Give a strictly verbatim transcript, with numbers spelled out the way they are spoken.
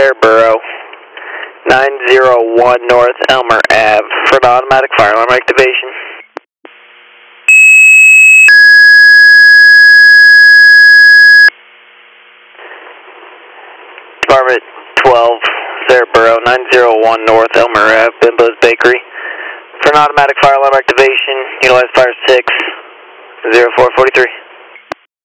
Sarahboro, nine zero one North Elmer Ave for an automatic fire alarm activation. Department twelve, Sarahboro, nine zero one North Elmer Ave, Bimbo's Bakery. For an automatic fire alarm activation, utilize fire six, zero four four three.